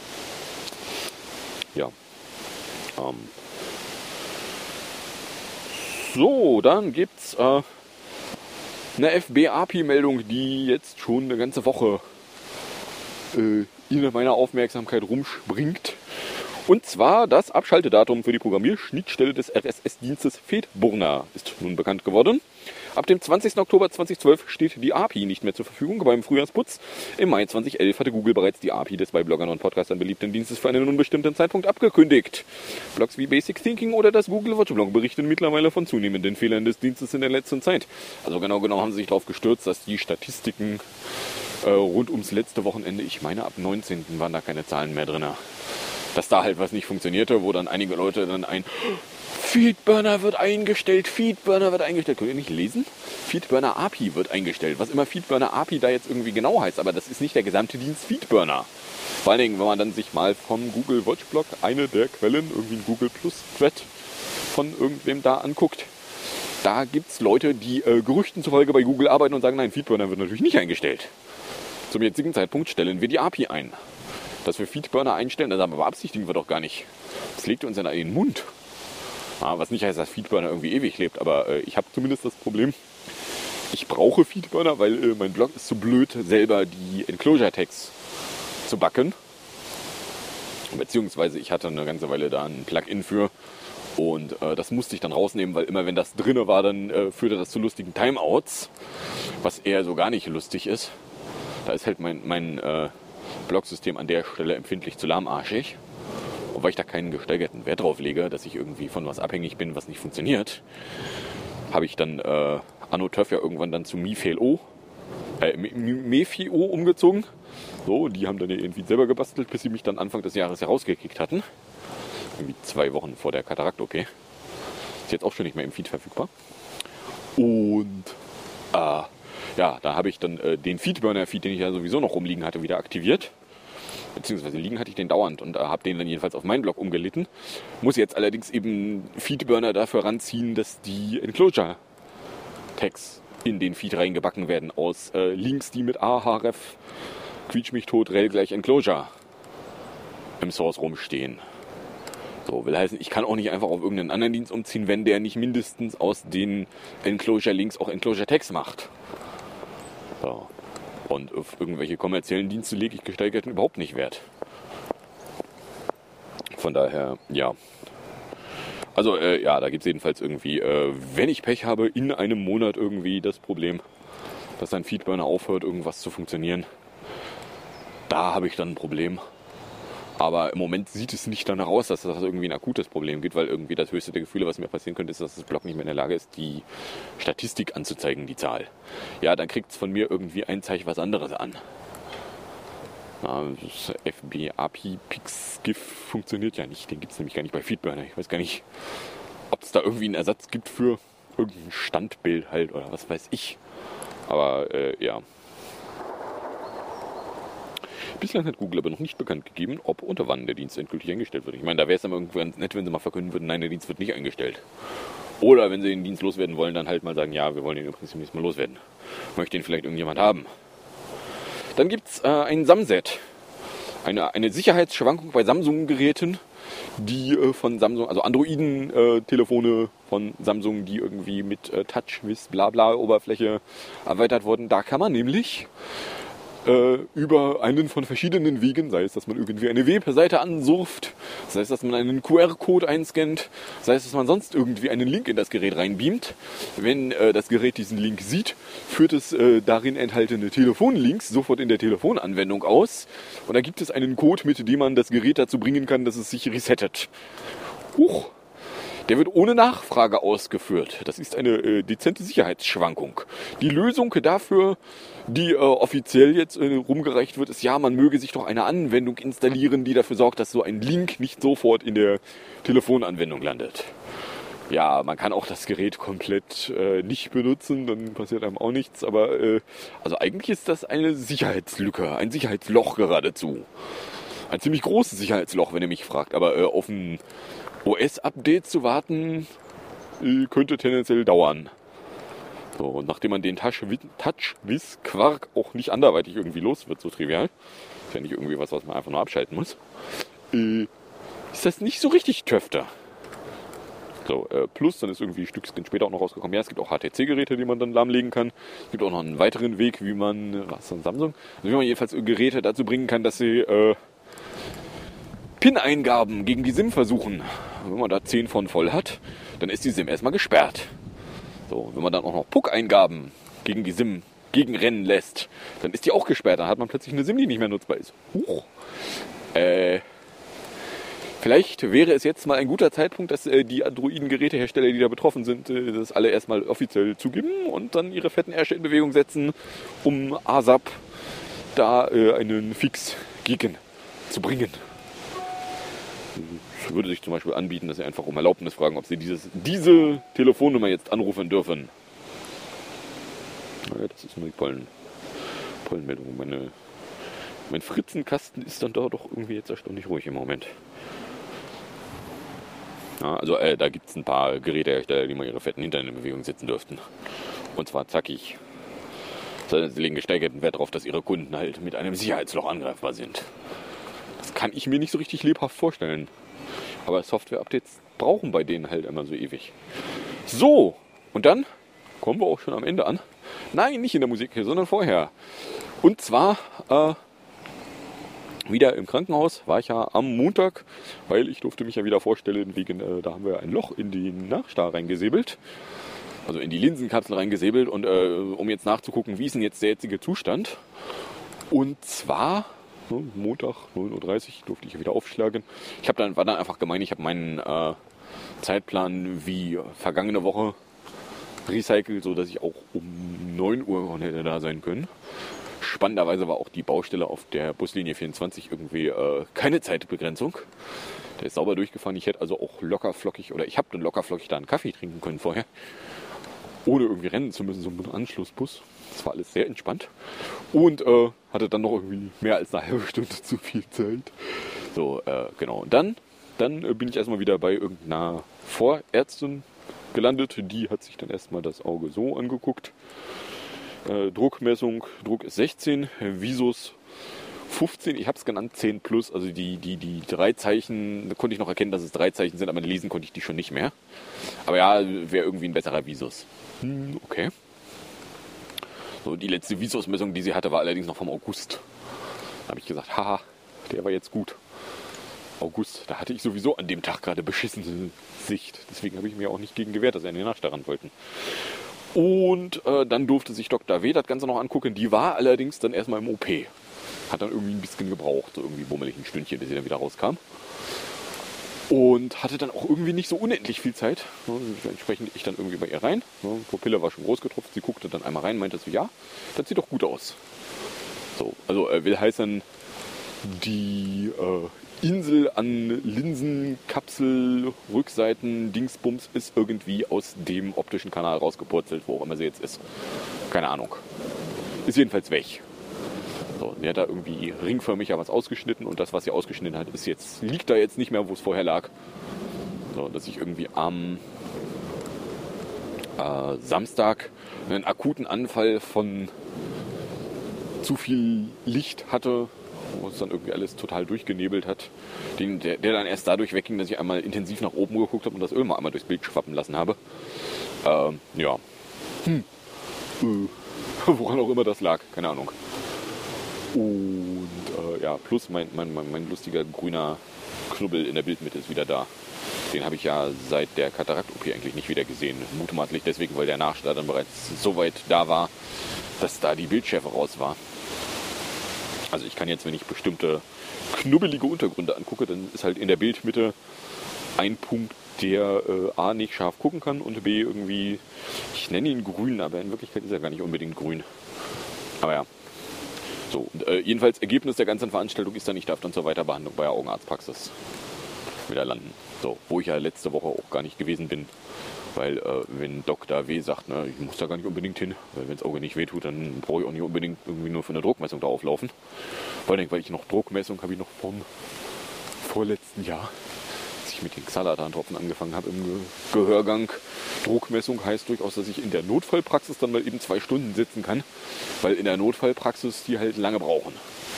Ja. So, dann gibt's eine FB-API-Meldung, die jetzt schon eine ganze Woche in meiner Aufmerksamkeit rumspringt. Und zwar das Abschaltedatum für die Programmierschnittstelle des RSS-Dienstes Fedburner ist nun bekannt geworden. Ab dem 20. Oktober 2012 steht die API nicht mehr zur Verfügung beim Frühjahrsputz. Im Mai 2011 hatte Google bereits die API des bei Bloggern und Podcastern beliebten Dienstes für einen unbestimmten Zeitpunkt abgekündigt. Blogs wie Basic Thinking oder das Google Watchblog berichten mittlerweile von zunehmenden Fehlern des Dienstes in der letzten Zeit. Also genau haben sie sich darauf gestürzt, dass die Statistiken rund ums letzte Wochenende, ich meine ab 19. waren da keine Zahlen mehr drin. dass da halt was nicht funktionierte, wo dann einige Leute dann Feedburner wird eingestellt. Könnt ihr nicht lesen? Feedburner API wird eingestellt. Was immer Feedburner API da jetzt irgendwie genau heißt, aber das ist nicht der gesamte Dienst Feedburner. Vor allen Dingen, wenn man dann sich mal vom Google Watchblog eine der Quellen, irgendwie ein Google Plus Thread von irgendwem da anguckt, da gibt es Leute, die Gerüchten zufolge bei Google arbeiten und sagen, nein, Feedburner wird natürlich nicht eingestellt. Zum jetzigen Zeitpunkt stellen wir die API ein. Dass wir Feedburner einstellen, das aber beabsichtigen wir doch gar nicht. Das legt uns in den Mund. Was nicht heißt, dass Feedburner irgendwie ewig lebt, aber ich habe zumindest das Problem, ich brauche Feedburner, weil mein Blog ist zu blöd, selber die Enclosure-Tags zu backen. Beziehungsweise ich hatte eine ganze Weile da ein Plugin für und das musste ich dann rausnehmen, weil immer wenn das drinne war, dann führte das zu lustigen Timeouts, was eher so gar nicht lustig ist. Da ist halt mein Blogsystem an der Stelle empfindlich zu lahmarschig. Und weil ich da keinen gesteigerten Wert drauf lege, dass ich irgendwie von was abhängig bin, was nicht funktioniert, habe ich dann anno TÜV ja irgendwann dann zu Mefio umgezogen. So, die haben dann ja irgendwie selber gebastelt, bis sie mich dann Anfang des Jahres herausgekickt hatten. Irgendwie 2 Wochen vor der Katarakt-OP. Ist jetzt auch schon nicht mehr im Feed verfügbar. Und ja, da habe ich dann den Feedburner-Feed, den ich ja sowieso noch rumliegen hatte, wieder aktiviert. Beziehungsweise liegen hatte ich den dauernd und habe den dann jedenfalls auf meinen Blog umgelitten. Muss jetzt allerdings eben Feedburner dafür ranziehen, dass die Enclosure-Tags in den Feed reingebacken werden aus Links, die mit ahref, quietsch mich tot, rel gleich Enclosure im Source rumstehen. So, will heißen, ich kann auch nicht einfach auf irgendeinen anderen Dienst umziehen, wenn der nicht mindestens aus den Enclosure-Links auch Enclosure-Tags macht. So. Und auf irgendwelche kommerziellen Dienste lege ich gesteigerten überhaupt nicht Wert. Von daher, ja. Also, ja, da gibt es jedenfalls irgendwie, wenn ich Pech habe, in einem Monat irgendwie das Problem, dass ein Feedburner aufhört, irgendwas zu funktionieren. Da habe ich dann ein Problem. Aber im Moment sieht es nicht danach aus, dass das irgendwie ein akutes Problem gibt, weil irgendwie das höchste der Gefühle, was mir passieren könnte, ist, dass das Blog nicht mehr in der Lage ist, die Statistik anzuzeigen, die Zahl. Ja, dann kriegt es von mir irgendwie ein Zeichen was anderes an. Das FB API Pix GIF funktioniert ja nicht. Den gibt es nämlich gar nicht bei Feedburner. Ich weiß gar nicht, ob es da irgendwie einen Ersatz gibt für irgendein Standbild halt oder was weiß ich. Aber ja. Bislang hat Google aber noch nicht bekannt gegeben, ob und wann der Dienst endgültig eingestellt wird. Ich meine, da wäre es dann irgendwie ganz nett, wenn sie mal verkünden würden, nein, der Dienst wird nicht eingestellt. Oder wenn sie den Dienst loswerden wollen, dann halt mal sagen, ja, wir wollen den im Prinzip nicht mal loswerden. Möchte ihn vielleicht irgendjemand haben. Dann gibt es ein Samset. Eine Sicherheitsschwankung bei Samsung-Geräten, die von Samsung, also Androiden-Telefone von Samsung, die irgendwie mit Touch-Wiz, Blabla-Oberfläche erweitert wurden. Da kann man nämlich über einen von verschiedenen Wegen, sei es, dass man irgendwie eine Webseite ansurft, sei es, dass man einen QR-Code einscannt, sei es, dass man sonst irgendwie einen Link in das Gerät reinbeamt. Wenn das Gerät diesen Link sieht, führt es darin enthaltene Telefonlinks sofort in der Telefonanwendung aus und da gibt es einen Code, mit dem man das Gerät dazu bringen kann, dass es sich resettet. Huch! Der wird ohne Nachfrage ausgeführt. Das ist eine dezente Sicherheitsschwankung. Die Lösung dafür, die offiziell jetzt rumgereicht wird, ist, ja, man möge sich doch eine Anwendung installieren, die dafür sorgt, dass so ein Link nicht sofort in der Telefonanwendung landet. Ja, man kann auch das Gerät komplett nicht benutzen, dann passiert einem auch nichts. Aber also eigentlich ist das eine Sicherheitslücke, ein Sicherheitsloch geradezu. Ein ziemlich großes Sicherheitsloch, wenn ihr mich fragt. Aber auf ein OS-Update zu warten, könnte tendenziell dauern. So, und nachdem man den Touch-Wiz-Quark auch nicht anderweitig irgendwie los wird, so trivial, ist ja nicht irgendwie was man einfach nur abschalten muss, ist das nicht so richtig töfter. So, plus, dann ist irgendwie ein Stückchen später auch noch rausgekommen, ja, es gibt auch HTC-Geräte, die man dann lahmlegen kann. Es gibt auch noch einen weiteren Weg, wie man, was ist das, Samsung? Also wie man jedenfalls Geräte dazu bringen kann, dass sie PIN-Eingaben gegen die SIM versuchen. Wenn man da 10 von voll hat, dann ist die SIM erstmal gesperrt. So, wenn man dann auch noch PUC-Eingaben gegen die SIM gegenrennen lässt, dann ist die auch gesperrt. Dann hat man plötzlich eine SIM, die nicht mehr nutzbar ist. Huch. Vielleicht wäre es jetzt mal ein guter Zeitpunkt, dass die Androiden-Gerätehersteller, die da betroffen sind, das alle erstmal offiziell zugeben und dann ihre fetten Ärsche in Bewegung setzen, um ASAP da einen Fix gegen zu bringen. Es würde sich zum Beispiel anbieten, dass sie einfach um Erlaubnis fragen, ob sie diese Telefonnummer jetzt anrufen dürfen. Naja, das ist nur die Pollenmeldung. Mein Fritzenkasten ist dann da doch irgendwie jetzt erstaunlich ruhig im Moment. Ja, also da gibt es ein paar Gerätehersteller, die mal ihre fetten Hintern in Bewegung setzen dürften. Und zwar zackig. Sie legen gesteigerten Wert darauf, dass ihre Kunden halt mit einem Sicherheitsloch angreifbar sind. Das kann ich mir nicht so richtig lebhaft vorstellen. Aber Software-Updates brauchen bei denen halt immer so ewig. So, und dann kommen wir auch schon am Ende an. Nein, nicht in der Musik hier, sondern vorher. Und zwar wieder im Krankenhaus war ich ja am Montag, weil ich durfte mich ja wieder vorstellen, wegen da haben wir ein Loch in die Nachstar reingesäbelt. Also in die Linsenkapsel reingesäbelt und um jetzt nachzugucken, wie ist denn jetzt der jetzige Zustand. Und zwar, Montag 9:30 Uhr durfte ich wieder aufschlagen. War dann einfach gemeint, ich habe meinen Zeitplan wie vergangene Woche recycelt, sodass ich auch um 9 Uhr hätte da sein können. Spannenderweise war auch die Baustelle auf der Buslinie 24 irgendwie keine Zeitbegrenzung. Der ist sauber durchgefahren. Ich hätte also auch lockerflockig, oder ich habe dann lockerflockig da einen Kaffee trinken können vorher. Ohne irgendwie rennen zu müssen, so einen Anschlussbus. Das war alles sehr entspannt. Und hatte dann noch irgendwie mehr als eine halbe Stunde zu viel Zeit. So, genau. Und dann bin ich erstmal wieder bei irgendeiner Vorärztin gelandet. Die hat sich dann erstmal das Auge so angeguckt. Druckmessung, Druck ist 16, Visus 15, ich habe es genannt 10 plus, also die 3 Zeichen, da konnte ich noch erkennen, dass es 3 Zeichen sind, aber lesen konnte ich die schon nicht mehr. Aber ja, wäre irgendwie ein besserer Visus. Okay. So, die letzte Visusmessung, die sie hatte, war allerdings noch vom August. Da habe ich gesagt, haha, der war jetzt gut. August, da hatte ich sowieso an dem Tag gerade beschissene Sicht. Deswegen habe ich mir auch nicht gegen gewehrt, dass sie an den Nachstar ran wollten. Und dann durfte sich Dr. W. das Ganze noch angucken. Die war allerdings dann erstmal im OP. Hat dann irgendwie ein bisschen gebraucht, so irgendwie bummelig ein Stündchen, bis sie dann wieder rauskam. Und hatte dann auch irgendwie nicht so unendlich viel Zeit. Entsprechend ich dann irgendwie bei ihr rein. Pupille war schon groß getropft. Sie guckte dann einmal rein, meinte so, ja, das sieht doch gut aus. So, also will heißen, die Insel an Linsenkapsel, Rückseiten, Dingsbums ist irgendwie aus dem optischen Kanal rausgepurzelt, wo auch immer sie jetzt ist. Keine Ahnung. Ist jedenfalls weg. So, sie hat da irgendwie ringförmig was ausgeschnitten und das, was sie ausgeschnitten hat, liegt da jetzt nicht mehr, wo es vorher lag. So, dass ich irgendwie am Samstag einen akuten Anfall von zu viel Licht hatte, wo es dann irgendwie alles total durchgenebelt hat, der dann erst dadurch wegging, dass ich einmal intensiv nach oben geguckt habe und das Öl mal einmal durchs Bild schwappen lassen habe. Ja. Woran auch immer das lag, keine Ahnung. Und ja, plus mein lustiger grüner Knubbel in der Bildmitte ist wieder da. Den habe ich ja seit der Katarakt-OP eigentlich nicht wieder gesehen. Mutmaßlich deswegen, weil der Nachstar dann bereits so weit da war, dass da die Bildschärfe raus war. Also ich kann jetzt, wenn ich bestimmte knubbelige Untergründe angucke, dann ist halt in der Bildmitte ein Punkt, der A nicht scharf gucken kann und B irgendwie, ich nenne ihn grün, aber in Wirklichkeit ist er gar nicht unbedingt grün. Aber ja. So, und, jedenfalls Ergebnis der ganzen Veranstaltung ist dann, ich darf dann zur Weiterbehandlung bei der Augenarztpraxis wieder landen. So, wo ich ja letzte Woche auch gar nicht gewesen bin. Weil wenn Dr. W. sagt, ne, ich muss da gar nicht unbedingt hin, weil wenn das Auge nicht wehtut, dann brauche ich auch nicht unbedingt irgendwie nur für eine Druckmessung da auflaufen. Vor allem, weil ich noch Druckmessung habe ich noch vom vorletzten Jahr, als ich mit den Xalatan-Tropfen angefangen habe im Gehörgang. Druckmessung heißt durchaus, dass ich in der Notfallpraxis dann mal eben 2 Stunden sitzen kann, weil in der Notfallpraxis die halt lange brauchen.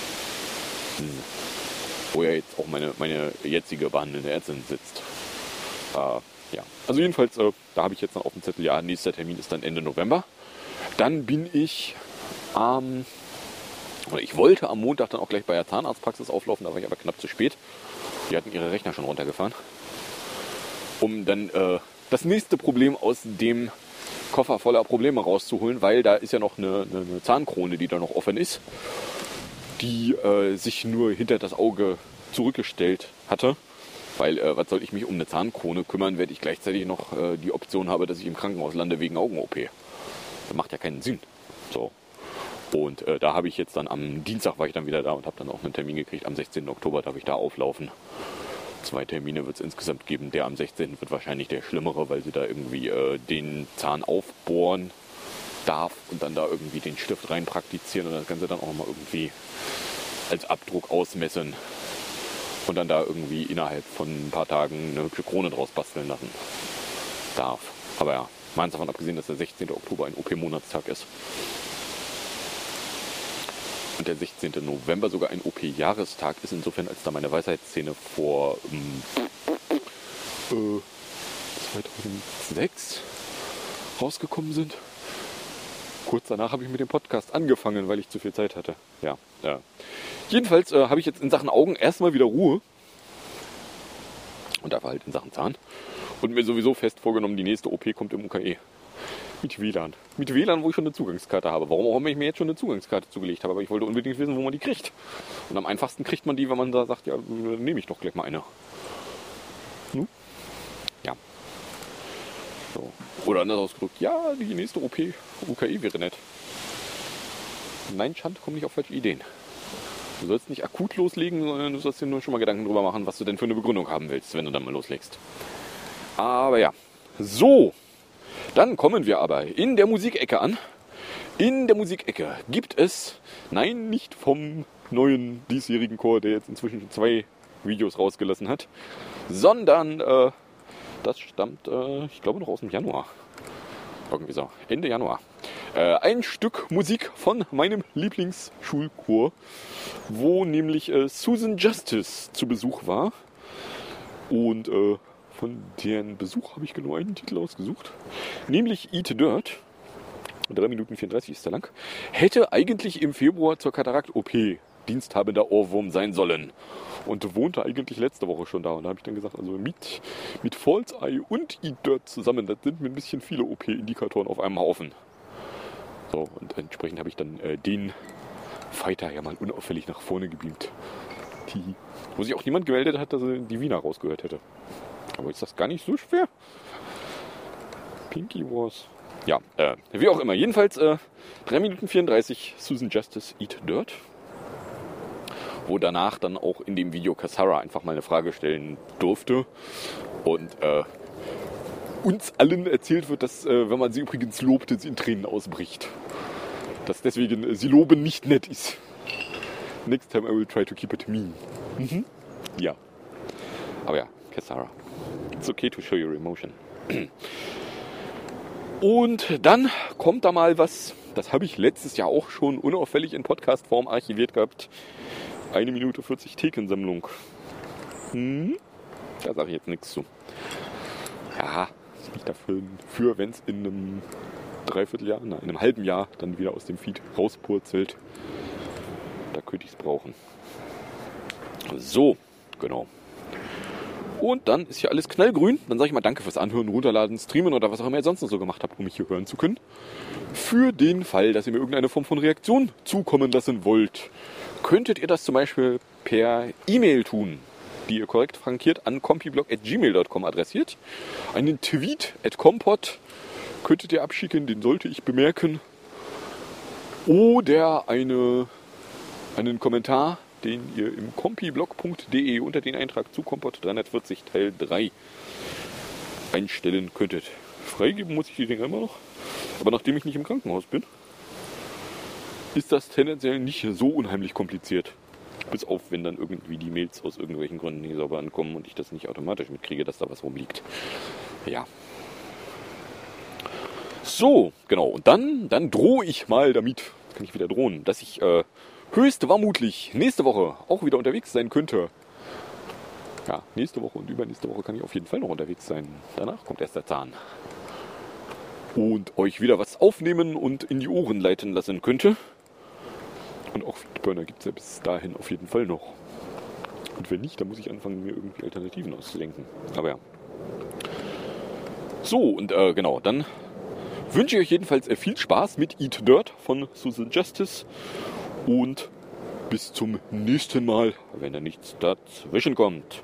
Wo ja jetzt auch meine jetzige behandelnde Ärztin sitzt. Ja, also jedenfalls, da habe ich jetzt noch auf dem Zettel, ja, nächster Termin ist dann Ende November. Dann bin ich ich wollte am Montag dann auch gleich bei der Zahnarztpraxis auflaufen, da war ich aber knapp zu spät. Die hatten ihre Rechner schon runtergefahren. Um dann das nächste Problem aus dem Koffer voller Probleme rauszuholen, weil da ist ja noch eine Zahnkrone, die da noch offen ist, die sich nur hinter das Auge zurückgestellt hatte. Weil, was soll ich mich um eine Zahnkrone kümmern, wenn ich gleichzeitig noch die Option habe, dass ich im Krankenhaus lande wegen Augen-OP. Das macht ja keinen Sinn. So. Und da habe ich jetzt dann am Dienstag war ich dann wieder da und habe dann auch einen Termin gekriegt. Am 16. Oktober darf ich da auflaufen. 2 Termine wird es insgesamt geben. Der am 16. wird wahrscheinlich der schlimmere, weil sie da irgendwie den Zahn aufbohren darf und dann da irgendwie den Stift rein praktizieren und das Ganze dann auch mal irgendwie als Abdruck ausmessen und dann da irgendwie innerhalb von ein paar Tagen eine hübsche Krone draus basteln lassen darf. Aber ja, meins davon abgesehen, dass der 16. Oktober ein OP-Monatstag ist. Und der 16. November sogar ein OP-Jahrestag ist, insofern als da meine Weisheitszähne vor 2006 rausgekommen sind. Kurz danach habe ich mit dem Podcast angefangen, weil ich zu viel Zeit hatte. Ja. Jedenfalls habe ich jetzt in Sachen Augen erstmal wieder Ruhe. Und dafür halt in Sachen Zahn. Und mir sowieso fest vorgenommen, die nächste OP kommt im UKE. Mit WLAN. Mit WLAN, wo ich schon eine Zugangskarte habe. Warum auch immer ich mir jetzt schon eine Zugangskarte zugelegt habe. Aber ich wollte unbedingt wissen, wo man die kriegt. Und am einfachsten kriegt man die, wenn man da sagt, ja, nehme ich doch gleich mal eine. Hm? Ja. So. Oder anders ausgedrückt, ja, die nächste OP, UKE wäre nett. Nein, Schand, komm nicht auf falsche Ideen. Du sollst nicht akut loslegen, sondern du sollst dir nur schon mal Gedanken drüber machen, was du denn für eine Begründung haben willst, wenn du dann mal loslegst. Aber ja, so. Dann kommen wir aber in der Musikecke an. In der Musikecke gibt es, nein, nicht vom neuen diesjährigen Chor, der jetzt inzwischen 2 Videos rausgelassen hat, sondern das stammt, ich glaube, noch aus dem Januar. Irgendwie so, Ende Januar. Ein Stück Musik von meinem Lieblingsschulchor, wo nämlich Susan Justice zu Besuch war. Und von deren Besuch habe ich genau einen Titel ausgesucht. Nämlich Eat Dirt. 3 Minuten 34 ist er lang. Hätte eigentlich im Februar zur Katarakt-OP diensthabender Ohrwurm sein sollen. Und wohnte eigentlich letzte Woche schon da. Und da habe ich dann gesagt, also mit False Eye und Eat Dirt zusammen, das sind mir ein bisschen viele OP-Indikatoren auf einem Haufen. So, und entsprechend habe ich dann den Fighter ja mal unauffällig nach vorne gebeamt. Wo sich auch niemand gemeldet hat, dass er die Wiener rausgehört hätte. Aber ist das gar nicht so schwer? Pinky Wars. Ja, wie auch immer. Jedenfalls 3 Minuten 34 Susan Justice Eat Dirt. Wo danach dann auch in dem Video Cassara einfach mal eine Frage stellen durfte. Und uns allen erzählt wird, dass, wenn man sie übrigens lobt, sie in Tränen ausbricht. Dass deswegen sie loben nicht nett ist. Next time I will try to keep it mean. Mhm. Ja. Aber ja, Cassara. It's okay to show your emotion. Und dann kommt da mal was, das habe ich letztes Jahr auch schon unauffällig in Podcast-Form archiviert gehabt. 1 Minute 40 Thekensammlung. Da sage ich jetzt nichts zu. Ja, das bin ich dafür, wenn es in einem Dreivierteljahr, in einem halben Jahr dann wieder aus dem Feed rauspurzelt. Da könnte ich es brauchen. So, genau. Und dann ist hier alles knallgrün. Dann sage ich mal danke fürs Anhören, Runterladen, Streamen oder was auch immer ihr sonst noch so gemacht habt, um mich hier hören zu können. Für den Fall, dass ihr mir irgendeine Form von Reaktion zukommen lassen wollt, könntet ihr das zum Beispiel per E-Mail tun, die ihr korrekt frankiert an compiblog@gmail.com adressiert. Einen Tweet @compot könntet ihr abschicken, den sollte ich bemerken. Oder einen Kommentar, den ihr im compiblog.de unter den Eintrag zu Kompott 340 Teil 3 einstellen könntet. Freigeben muss ich die Dinger immer noch. Aber nachdem ich nicht im Krankenhaus bin, ist das tendenziell nicht so unheimlich kompliziert. Bis auf, wenn dann irgendwie die Mails aus irgendwelchen Gründen nicht sauber ankommen und ich das nicht automatisch mitkriege, dass da was rumliegt. Ja. So, genau. Und dann drohe ich mal damit, kann ich wieder drohen, dass ich höchst vermutlich nächste Woche auch wieder unterwegs sein könnte. Ja, nächste Woche und übernächste Woche kann ich auf jeden Fall noch unterwegs sein. Danach kommt erst der Zahn. Und euch wieder was aufnehmen und in die Ohren leiten lassen könnte. Und auch Feedburner gibt es ja bis dahin auf jeden Fall noch. Und wenn nicht, dann muss ich anfangen, mir irgendwie Alternativen auszudenken. Aber ja. So, und genau, dann wünsche ich euch jedenfalls viel Spaß mit Eat Dirt von Susan Justice. Und bis zum nächsten Mal, wenn da nichts dazwischen kommt.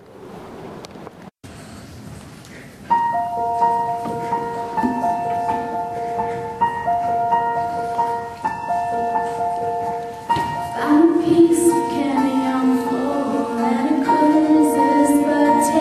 Found a piece of candy on the floor, and it quizzes, but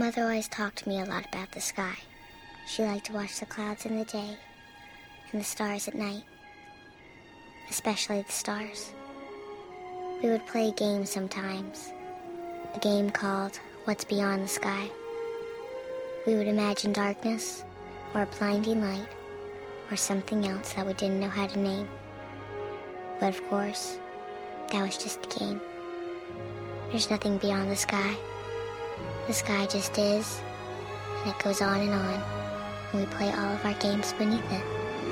Mother always talked to me a lot about the sky. She liked to watch the clouds in the day and the stars at night, especially the stars. We would play a game sometimes, a game called What's Beyond the Sky. We would imagine darkness, or a blinding light, or something else that we didn't know how to name. But of course, that was just a game. There's nothing beyond the sky. The sky just is, and it goes on, and we play all of our games beneath it.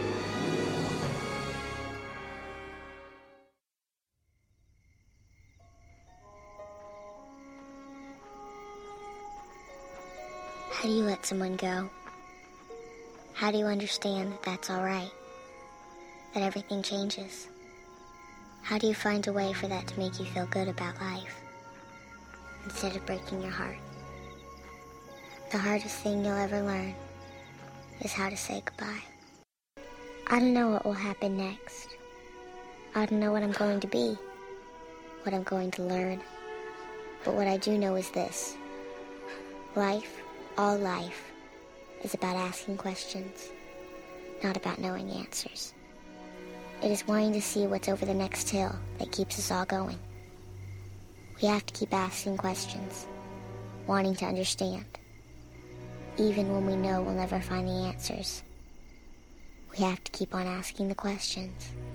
How do you let someone go? How do you understand that that's all right? That everything changes? How do you find a way for that to make you feel good about life, instead of breaking your heart? The hardest thing you'll ever learn is how to say goodbye. I don't know what will happen next. I don't know what I'm going to be, what I'm going to learn. But what I do know is this. Life, all life, is about asking questions, not about knowing answers. It is wanting to see what's over the next hill that keeps us all going. We have to keep asking questions, wanting to understand. Even when we know we'll never find the answers, we have to keep on asking the questions.